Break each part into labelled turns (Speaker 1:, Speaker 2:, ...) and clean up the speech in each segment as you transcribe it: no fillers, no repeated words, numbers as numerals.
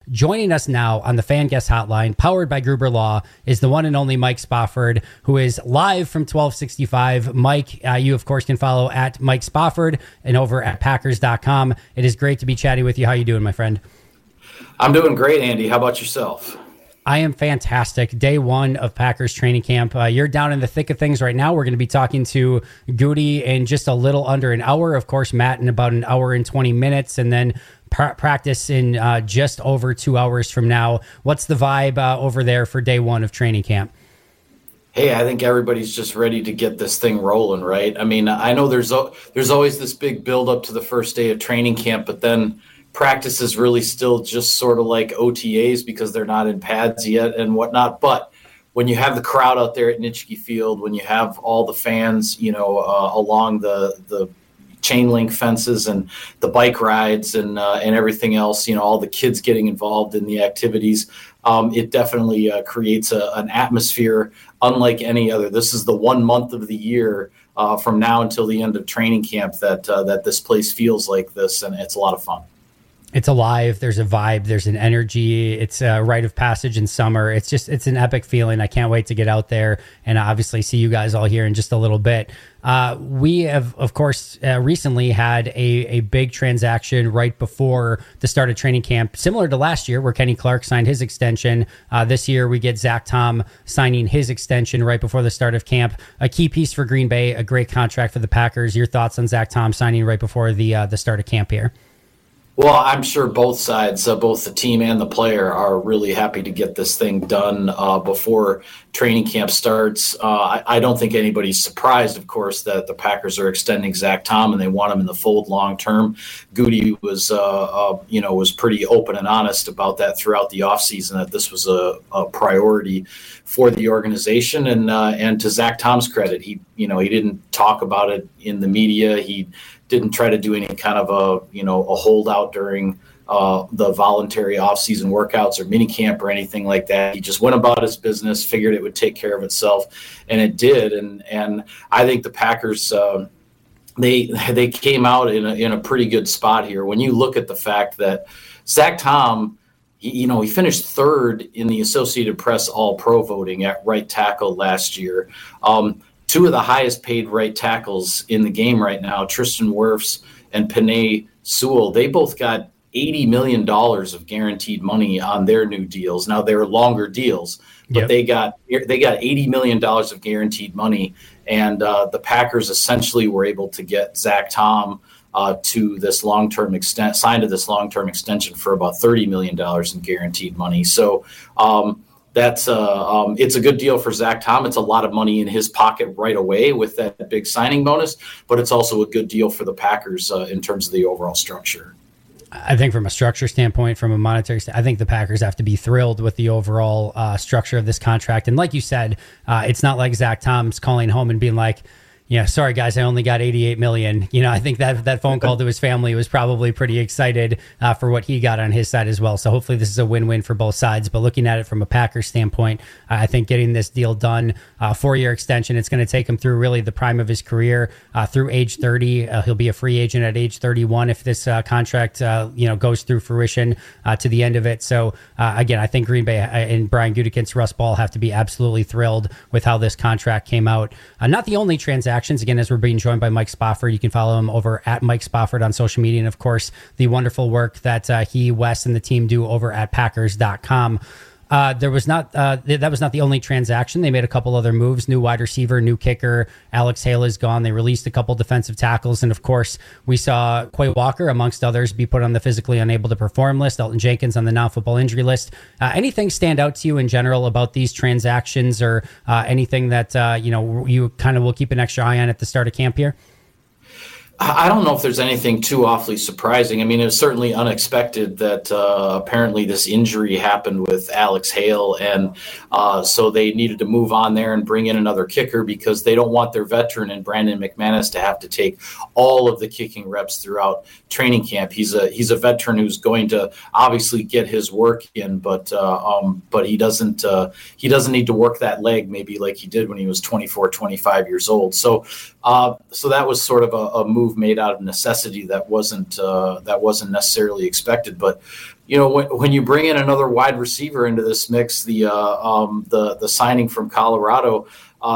Speaker 1: Joining us now on the Fan Guest Hotline, powered by Gruber Law, is the one and only Mike Spofford, who is live from 1265. Mike, you, of course, can follow at Mike Spofford and over at Packers.com. It is great to be chatting with you. How you doing, my friend?
Speaker 2: I'm doing great, Andy. How about yourself?
Speaker 1: I am fantastic. Day one of Packers training camp. You're down in the thick of things right now. We're going to be talking to Goody in just a little under an hour. Of course, Matt in about an hour and 20 minutes, and then practice in just over 2 hours from now. What's the vibe over there for day one of training camp?
Speaker 2: Hey, I think everybody's just ready to get this thing rolling, right? I mean, I know there's always this big build up to the first day of training camp, but then practice is really still just sort of like OTAs because they're not in pads yet and whatnot. But when you have the crowd out there at Nitschke Field, when you have all the fans, along the chain link fences and the bike rides and everything else, all the kids getting involved in the activities, it definitely creates an atmosphere unlike any other. This is the 1 month of the year from now until the end of training camp that this place feels like this, and it's a lot of fun.
Speaker 1: It's alive. There's a vibe. There's an energy. It's a rite of passage in summer. It's an epic feeling. I can't wait to get out there and obviously see you guys all here in just a little bit. We have, of course, recently had a big transaction right before the start of training camp, similar to last year where Kenny Clark signed his extension. This year we get Zach Tom signing his extension right before the start of camp. A key piece for Green Bay, a great contract for the Packers. Your thoughts on Zach Tom signing right before the start of camp here?
Speaker 2: Well, I'm sure both sides, both the team and the player, are really happy to get this thing done before training camp starts. I don't think anybody's surprised, of course, that the Packers are extending Zach Tom and they want him in the fold long term. Goody was pretty open and honest about that throughout the offseason, that this was a priority for the organization. And to Zach Tom's credit, he didn't talk about it in the media. He didn't try to do any kind of a holdout during the voluntary offseason workouts or minicamp or anything like that. He just went about his business, figured it would take care of itself, and it did. And I think the Packers they came out in a pretty good spot here. When you look at the fact that Zach Tom, he finished third in the Associated Press All-Pro voting at right tackle last year. Two of the highest paid right tackles in the game right now, Tristan Wirfs and Penei Sewell, they both got $80 million of guaranteed money on their new deals. Now they're longer deals, but they got $80 million of guaranteed money, and the Packers essentially were able to get Zach Tom to this long-term signed to this long-term extension for about $30 million in guaranteed money. So that's it's a good deal for Zach Tom. It's a lot of money in his pocket right away with that big signing bonus, but it's also a good deal for the Packers in terms of the overall structure.
Speaker 1: I think from a structure standpoint, from a monetary standpoint, I think the Packers have to be thrilled with the overall structure of this contract. And like you said, it's not like Zach Tom's calling home and being like, yeah, sorry guys, I only got $88 million. I think that phone call to his family was probably pretty excited for what he got on his side as well. So hopefully this is a win-win for both sides. But looking at it from a Packers standpoint, I think getting this deal done, 4-year extension, it's going to take him through really the prime of his career through age 30. He'll be a free agent at age 31 if this contract goes through fruition to the end of it. So again, I think Green Bay and Brian Gutekunst, Russ Ball have to be absolutely thrilled with how this contract came out. Not the only transaction. Again, as we're being joined by Mike Spofford, you can follow him over at Mike Spofford on social media. And of course, the wonderful work that he, Wes, and the team do over at Packers.com. That was not the only transaction. They made a couple other moves, new wide receiver, new kicker. Alex Hale is gone. They released a couple defensive tackles. And of course, we saw Quay Walker, amongst others, be put on the physically unable to perform list. Elton Jenkins on the non-football injury list. Anything stand out to you in general about these transactions, or anything that, you kind of will keep an extra eye on at the start of camp here?
Speaker 2: I don't know if there's anything too awfully surprising. I mean, it was certainly unexpected that apparently this injury happened with Alex Hale, and so they needed to move on there and bring in another kicker because they don't want their veteran and Brandon McManus to have to take all of the kicking reps throughout training camp. He's a veteran who's going to obviously get his work in, but he doesn't need to work that leg maybe like he did when he was 24, 25 years old. So that was sort of a move made out of necessity that wasn't necessarily expected. But when you bring in another wide receiver into this mix, the signing from Colorado,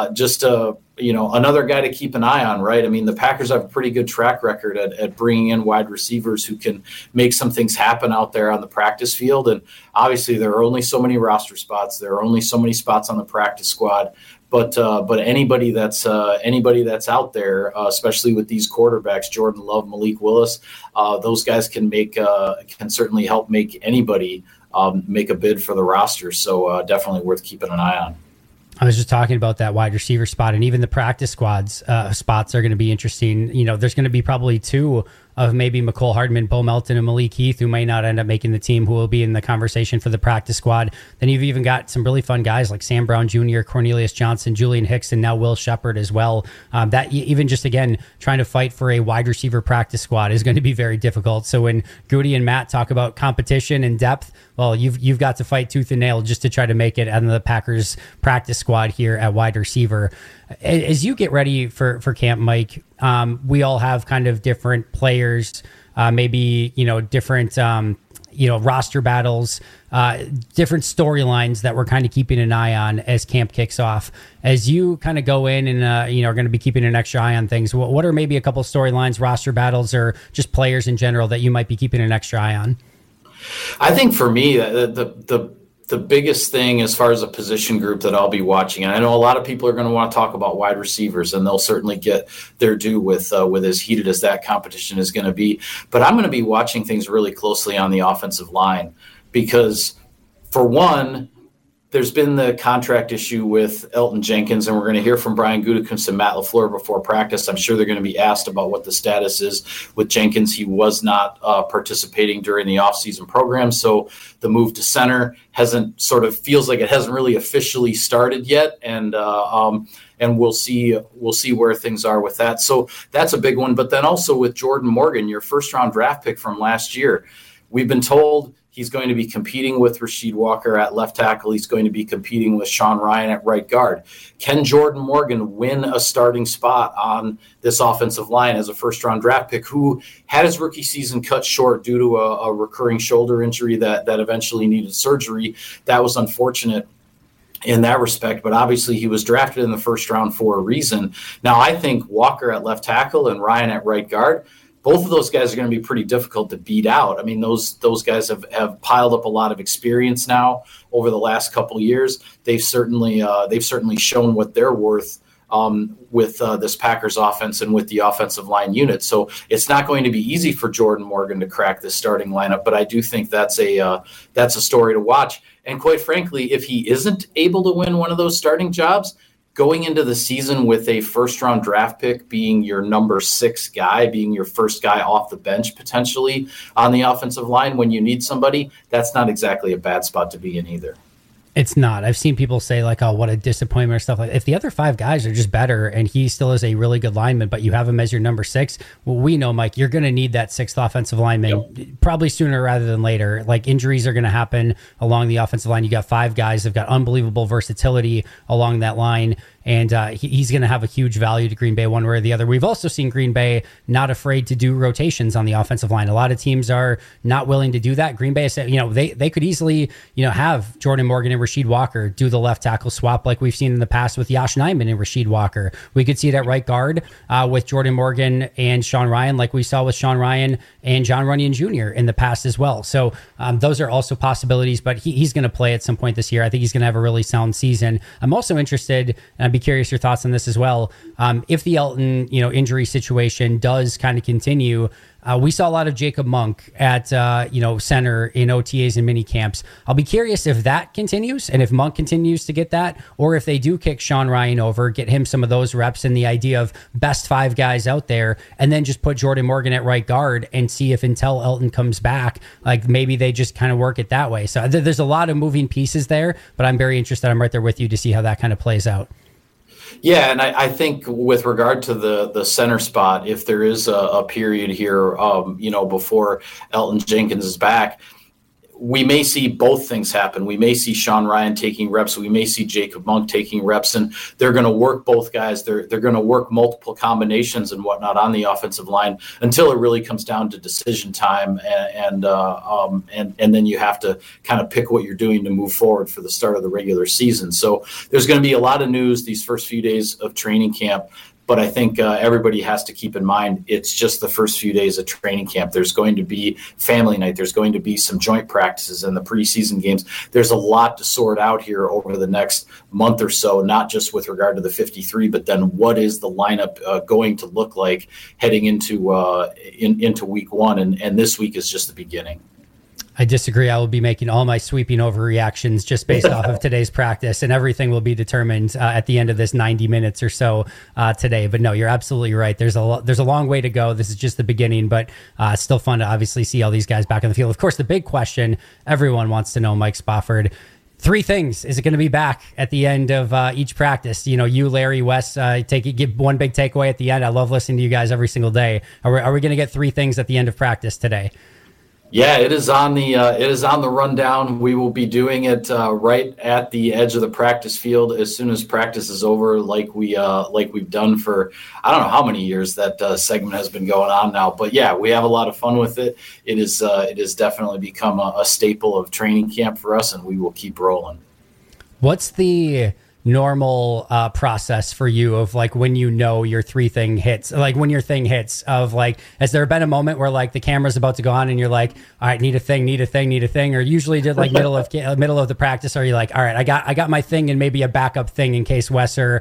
Speaker 2: another guy to keep an eye on, right? I mean, the Packers have a pretty good track record at bringing in wide receivers who can make some things happen out there on the practice field. And obviously, there are only so many roster spots. There are only so many spots on the practice squad. But anybody that's out there, especially with these quarterbacks, Jordan Love, Malik Willis, those guys can certainly help make anybody make a bid for the roster. So definitely worth keeping an eye on.
Speaker 1: I was just talking about that wide receiver spot, and even the practice squads spots are going to be interesting. There's going to be probably two of maybe McCole Hardman, Bo Melton, and Malik Heath, who may not end up making the team, who will be in the conversation for the practice squad. Then you've even got some really fun guys like Sam Brown Jr., Cornelius Johnson, Julian Hicks, and now Will Shepherd as well. That even just, again, trying to fight for a wide receiver practice squad is going to be very difficult. So when Goody and Matt talk about competition and depth, well, you've got to fight tooth and nail just to try to make it out of the Packers practice squad here at wide receiver. As you get ready for camp, Mike, we all have kind of different players, maybe, different, roster battles, different storylines that we're kind of keeping an eye on as camp kicks off. As you kind of go in and, are going to be keeping an extra eye on things, what are maybe a couple storylines, roster battles, or just players in general that you might be keeping an extra eye on?
Speaker 2: I think for me, the biggest thing as far as a position group that I'll be watching, and I know a lot of people are going to want to talk about wide receivers, and they'll certainly get their due with as heated as that competition is going to be. But I'm going to be watching things really closely on the offensive line because, for one, there's been the contract issue with Elton Jenkins, and we're going to hear from Brian Gutekunst and Matt LaFleur before practice. I'm sure they're going to be asked about what the status is with Jenkins. He was not participating during the offseason program, so the move to center feels like it hasn't really officially started yet, and we'll see where things are with that. So that's a big one. But then also with Jordan Morgan, your first-round draft pick from last year, we've been told he's going to be competing with Rasheed Walker at left tackle. He's going to be competing with Sean Ryan at right guard. Can Jordan Morgan win a starting spot on this offensive line as a first-round draft pick who had his rookie season cut short due to a recurring shoulder injury that eventually needed surgery? That was unfortunate in that respect, but obviously he was drafted in the first round for a reason. Now, I think Walker at left tackle and Ryan at right guard, both of those guys are going to be pretty difficult to beat out. I mean, those guys have piled up a lot of experience now over the last couple of years. They've certainly shown what they're worth with this Packers offense and with the offensive line unit. So it's not going to be easy for Jordan Morgan to crack this starting lineup, but I do think that's a story to watch. And quite frankly, if he isn't able to win one of those starting jobs, going into the season with a first-round draft pick being your number 6 guy, being your first guy off the bench potentially on the offensive line when you need somebody, that's not exactly a bad spot to be in either.
Speaker 1: It's not. I've seen people say like, oh, what a disappointment or stuff like that. If the other 5 guys are just better and he still is a really good lineman, but you have him as your number 6, well, we know, Mike, you're going to need that 6th offensive lineman probably sooner rather than later. Like injuries are going to happen along the offensive line. You got 5 guys that have got unbelievable versatility along that line. And he's going to have a huge value to Green Bay one way or the other. We've also seen Green Bay not afraid to do rotations on the offensive line. A lot of teams are not willing to do that. Green Bay said, they could easily, have Jordan Morgan and Rasheed Walker do the left tackle swap like we've seen in the past with Yosh Nijman and Rasheed Walker. We could see it at right guard with Jordan Morgan and Sean Ryan, like we saw with Sean Ryan and John Runyon Jr. in the past as well. So those are also possibilities, but he's going to play at some point this year. I think he's going to have a really sound season. I'm also interested, and I'd be curious your thoughts on this as well. If the Elton, injury situation does kind of continue, we saw a lot of Jacob Monk at, center in OTAs and mini camps. I'll be curious if that continues and if Monk continues to get that, or if they do kick Sean Ryan over, get him some of those reps and the idea of best 5 guys out there, and then just put Jordan Morgan at right guard and see if until Elton comes back, like maybe they just kind of work it that way. So there's a lot of moving pieces there, but I'm very interested. I'm right there with you to see how that kind of plays out.
Speaker 2: Yeah, and I think with regard to the center spot, if there is a period here, before Elton Jenkins is back, we may see both things happen. We may see Sean Ryan taking reps. We may see Jacob Monk taking reps, and they're going to work both guys. They're going to work multiple combinations and whatnot on the offensive line until it really comes down to decision time, and then you have to kind of pick what you're doing to move forward for the start of the regular season. So there's going to be a lot of news these first few days of training camp. But I think everybody has to keep in mind it's just the first few days of training camp. There's going to be family night. There's going to be some joint practices and the preseason games. There's a lot to sort out here over the next month or so, not just with regard to the 53, but then what is the lineup going to look like heading into week one. And this week is just the beginning.
Speaker 1: I disagree. I will be making all my sweeping overreactions just based off of today's practice, and everything will be determined at the end of this 90 minutes or so today. But no, you're absolutely right. There's a long way to go. This is just the beginning, but it's still fun to obviously see all these guys back on the field. Of course, the big question everyone wants to know, Mike Spofford, 3 things. Is it going to be back at the end of each practice? You, Larry, Wes, give one big takeaway at the end. I love listening to you guys every single day. Are we going to get 3 things at the end of practice today?
Speaker 2: Yeah, it is on the rundown. We will be doing it right at the edge of the practice field as soon as practice is over, like we've done for I don't know how many years that segment has been going on now. But yeah, we have a lot of fun with it. It has definitely become a staple of training camp for us, and we will keep rolling. What's
Speaker 1: the normal process for you of like when your 3 thing hits, like when your thing hits of like, has there been a moment where like the camera's about to go on and you're like, all right, need a thing, or usually did like middle of the practice, or are you like, all right, I got my thing and maybe a backup thing in case Wes or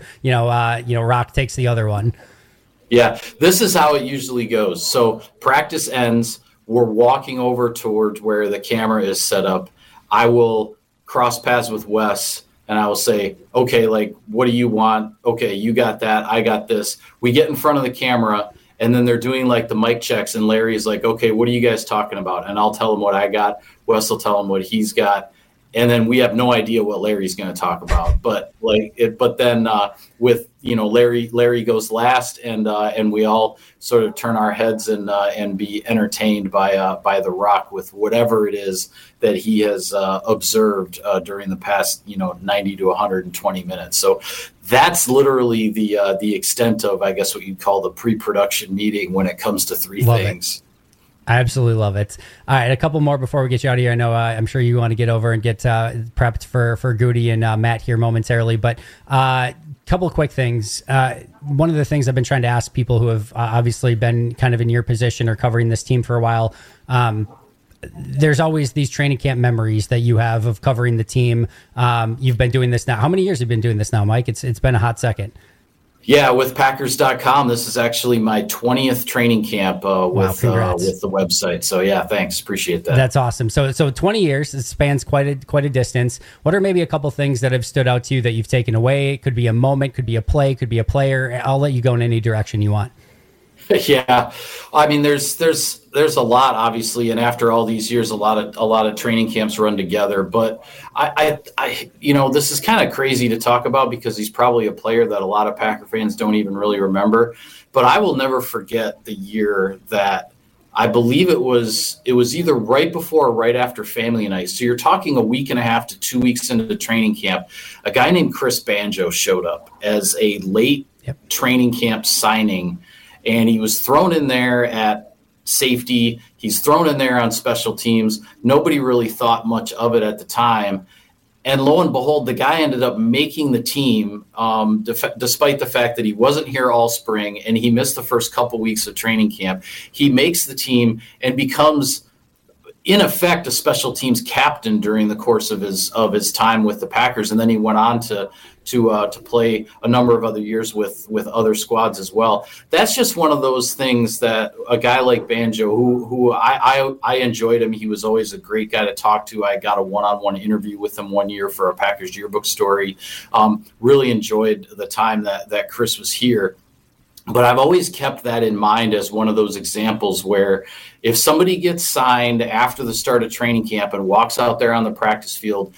Speaker 1: Rock takes the other one?
Speaker 2: Yeah, this is how it usually goes. So practice ends, we're walking over towards where the camera is set up. I will cross paths with Wes, and I will say, okay, like, what do you want? Okay, you got that. I got this. We get in front of the camera, and then they're doing like the mic checks, and Larry is like, okay, what are you guys talking about? And I'll tell him what I got. Wes will tell him what he's got. And then we have no idea what Larry's going to talk about. But then with Larry goes last, and we all sort of turn our heads and be entertained by The Rock with whatever it is that he has observed during the past 90 to 120 minutes. So that's literally the extent of, I guess, what you'd call the pre-production meeting when it comes to 3 things.
Speaker 1: I absolutely love it. All right, a couple more before we get you out of here. I know I'm sure you want to get over and get prepped for Goody and Matt here momentarily, but couple of quick things. One of the things I've been trying to ask people who have obviously been kind of in your position or covering this team for a while, there's always these training camp memories that you have of covering the team. You've been doing this now. How many years have you been doing this now, Mike? It's been a hot second.
Speaker 2: Yeah, with Packers.com, this is actually my 20th training camp with the website. So yeah, thanks, appreciate that.
Speaker 1: That's awesome. So 20 years, it spans quite a distance. What are maybe a couple things that have stood out to you that you've taken away? It could be a moment, could be a play, could be a player. I'll let you go in any direction you want.
Speaker 2: Yeah, I mean, there's a lot, obviously, and after all these years, a lot of training camps run together. But I this is kind of crazy to talk about because he's probably a player that a lot of Packer fans don't even really remember. But I will never forget the year that I believe it was either right before or right after family night. So you're talking a week and a half to 2 weeks into the training camp. A guy named Chris Banjo showed up as a late training camp signing. And he was thrown in there at safety. He's thrown in there on special teams. Nobody really thought much of it at the time. And lo and behold, the guy ended up making the team, despite the fact that he wasn't here all spring and he missed the first couple weeks of training camp. He makes the team and becomes, in effect, a special teams captain during the course of his time with the Packers. And then he went on to play a number of other years with other squads as well. That's just one of those things that a guy like Banjo, who I enjoyed him. He was always a great guy to talk to. I got a one-on-one interview with him one year for a Packers yearbook story. Really enjoyed the time that Chris was here. But I've always kept that in mind as one of those examples where if somebody gets signed after the start of training camp and walks out there on the practice field,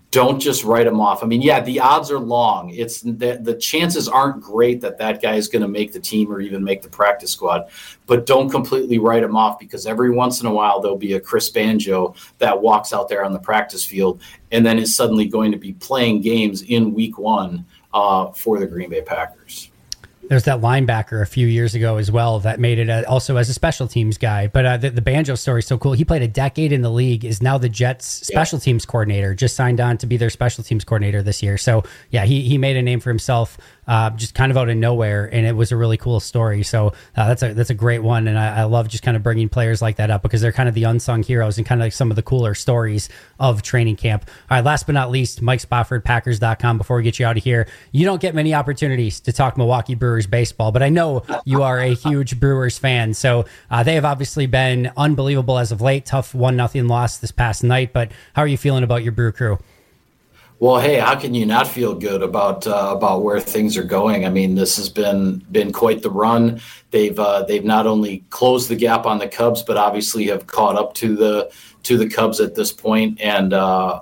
Speaker 2: don't just write him off. I mean, yeah, the odds are long. It's the chances aren't great that guy is going to make the team or even make the practice squad, but don't completely write him off, because every once in a while there'll be a Chris Banjo that walks out there on the practice field and then is suddenly going to be playing games in week 1 for the Green Bay Packers.
Speaker 1: There's that linebacker a few years ago as well that made it also as a special teams guy. But the Banjo story is so cool. He played a decade in the league, is now the Jets special teams coordinator, just signed on to be their special teams coordinator this year. So, yeah, he made a name for himself just kind of out of nowhere, and it was a really cool story. So that's a great one, and I love just kind of bringing players like that up, because they're kind of the unsung heroes and kind of like some of the cooler stories of training camp. All right, last but not least, Mike Spofford, Packers.com. Before we get you out of here, you don't get many opportunities to talk Milwaukee Brewers baseball, but I know you are a huge Brewers fan. So they have obviously been unbelievable as of late. Tough 1-0 loss this past night, but how are you feeling about your Brew Crew?
Speaker 2: Well, hey, how can you not feel good about where things are going? I mean, this has been quite the run. They've not only closed the gap on the Cubs, but obviously have caught up to the Cubs at this point. And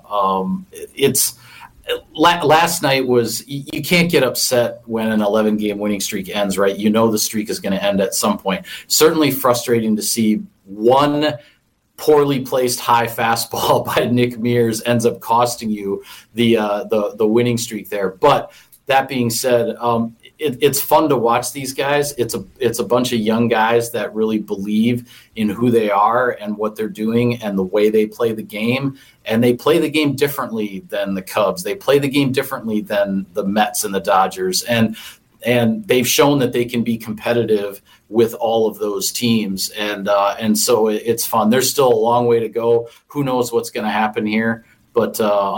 Speaker 2: it's last night was, you can't get upset when an 11-game winning streak ends, right? You know the streak is going to end at some point. Certainly frustrating to see one poorly placed high fastball by Nick Mears ends up costing you the winning streak there. But that being said, it's fun to watch these guys. It's a bunch of young guys that really believe in who they are and what they're doing and the way they play the game. And they play the game differently than the Cubs. They play the game differently than the Mets and the Dodgers. And they've shown that they can be competitive with all of those teams. And so it's fun. There's still a long way to go. Who knows what's going to happen here? But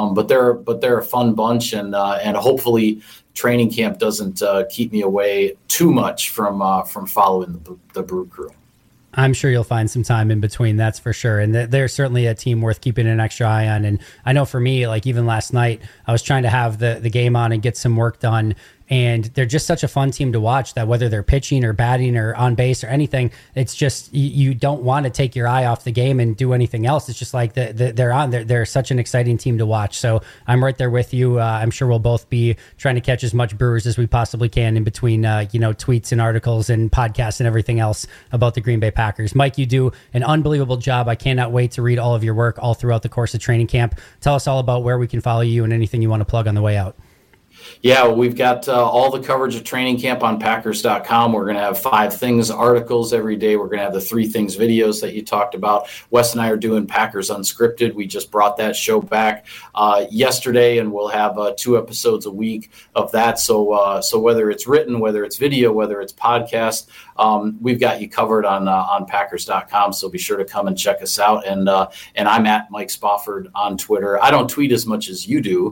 Speaker 2: they're a fun bunch, and hopefully training camp doesn't keep me away too much from following the Brew Crew.
Speaker 1: I'm sure you'll find some time in between, that's for sure. And they're certainly a team worth keeping an extra eye on. And I know for me, like even last night, I was trying to have the game on and get some work done. And they're just such a fun team to watch that whether they're pitching or batting or on base or anything, it's just you don't want to take your eye off the game and do anything else. It's just like they're on. They're such an exciting team to watch. So I'm right there with you. I'm sure we'll both be trying to catch as much Brewers as we possibly can in between, tweets and articles and podcasts and everything else about the Green Bay Packers. Mike, you do an unbelievable job. I cannot wait to read all of your work all throughout the course of training camp. Tell us all about where we can follow you and anything you want to plug on the way out.
Speaker 2: Yeah, well, we've got all the coverage of training camp on Packers.com. We're going to have 5 Things articles every day. We're going to have the 3 Things videos that you talked about. Wes and I are doing Packers Unscripted. We just brought that show back yesterday, and we'll have 2 episodes a week of that. So whether it's written, whether it's video, whether it's podcast, we've got you covered on Packers.com. So be sure to come and check us out. And I'm at Mike Spofford on Twitter. I don't tweet as much as you do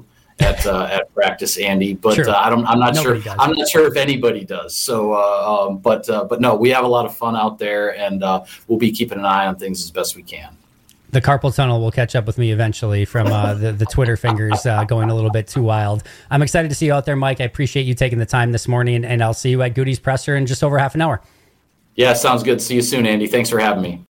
Speaker 2: at practice, Andy, but sure. I'm not sure. I'm not sure if anybody does. So, but no, we have a lot of fun out there, and we'll be keeping an eye on things as best we can.
Speaker 1: The carpal tunnel will catch up with me eventually from the Twitter fingers going a little bit too wild. I'm excited to see you out there, Mike. I appreciate you taking the time this morning, and I'll see you at Goody's Presser in just over half an hour.
Speaker 2: Yeah, sounds good. See you soon, Andy. Thanks for having me.